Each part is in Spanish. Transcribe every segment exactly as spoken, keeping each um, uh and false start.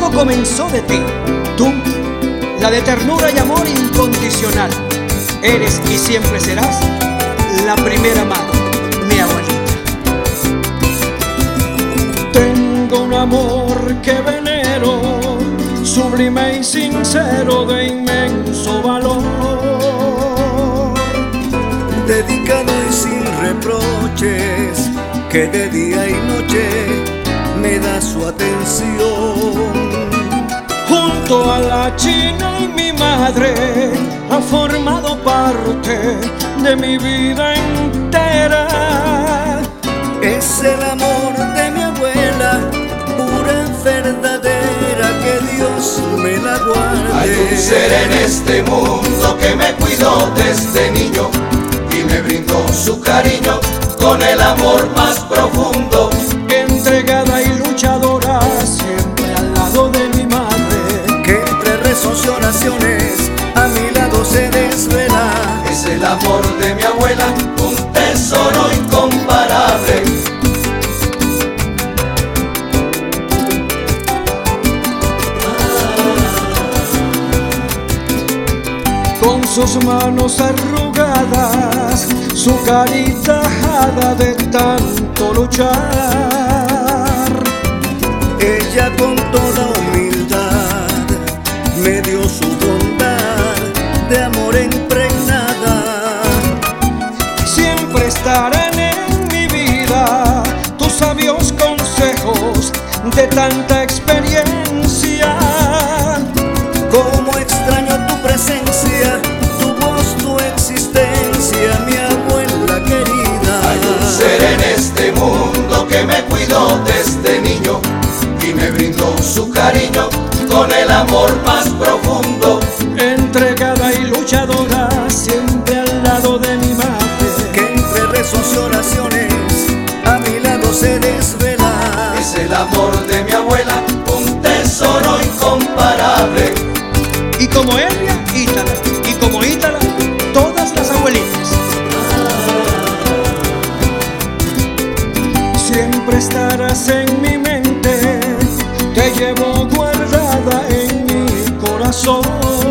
Todo comenzó de ti, tú, la de ternura y amor incondicional. Eres y siempre serás la primera madre, mi abuelita. Tengo un amor que venero, sublime y sincero, de inmenso valor, dedicado y sin reproches, que de día y noche me da su atención. Junto a la China y mi madre ha formado parte de mi vida entera. Es el amor de mi abuela, pura, verdadera, que Dios me la guarde. Hay un ser en este mundo que me cuidó desde niño y me brindó su cariño con el amor más profundo. Entregada y luchadora, siempre al lado de mi madre, que entre rezos y oraciones a mi lado se desvela. Es el amor de mi abuela, un tesoro incomparable. Con sus manos arrugadas, su carita ajada de tanto luchar, ella con toda humildad me dio su bondad de amor impregnada. Siempre estarán en mi vida tus sabios consejos de tanta experiencia. Cómo extraño tu presencia, tu voz, tu existencia, mi abuela querida. Hay un ser en este mundo que me cuidó desde niño y me brindó su cariño con el amor más profundo. Entregada y luchadora, siempre al lado de mi madre, que entre rezos y oraciones a mi lado se desvela. Es el amor de mi abuela, un tesoro incomparable. Y como ella, Ítala, y como Ítala, todas las abuelitas. Siempre estarás en mi mente, te llevo guardada en mi corazón.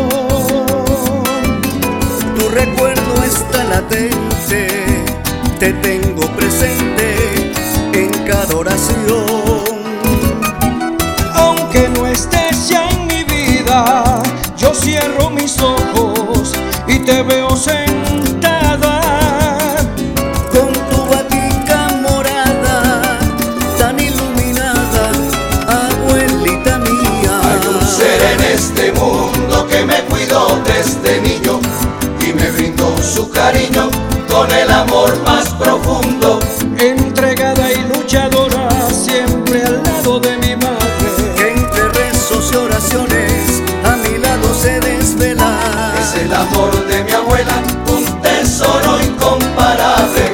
Tu recuerdo está latente, te tengo presente en cada oración. Aunque no estés ya en mi vida, yo cierro mis ojos y te veo sentada con tu batica morada tan iluminada, abuelita mía. Hay un ser en este mundo que me cuidó desde niño y me brindó su cariño con el amor más profundo. Entregada y luchadora, siempre al lado de mi madre, que entre rezos y oraciones a mi lado se desvela. Es el amor de mi abuela, un tesoro incomparable.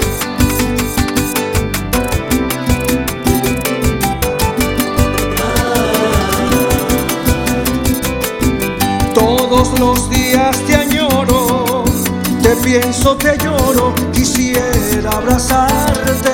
Todos los días te añoro, te pienso, te lloro, quisiera abrazarte.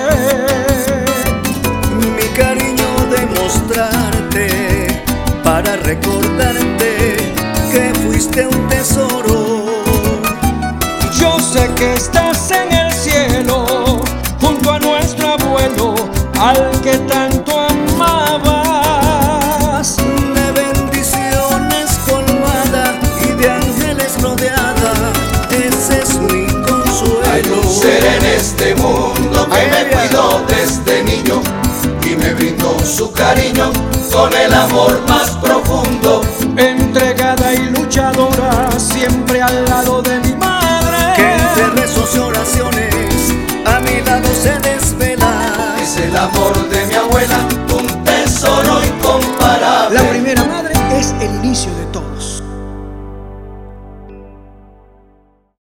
Mi cariño demostrarte para recordarte que fuiste un tesoro. Yo sé que estás en el cielo, junto a nuestro abuelo, al que tanto amabas. De bendiciones colmada y de ángeles rodeada, ese es mi consuelo. Hay un ser en este mundo que me cuidó desde niño y me brindó su cariño con el amor más profundo. En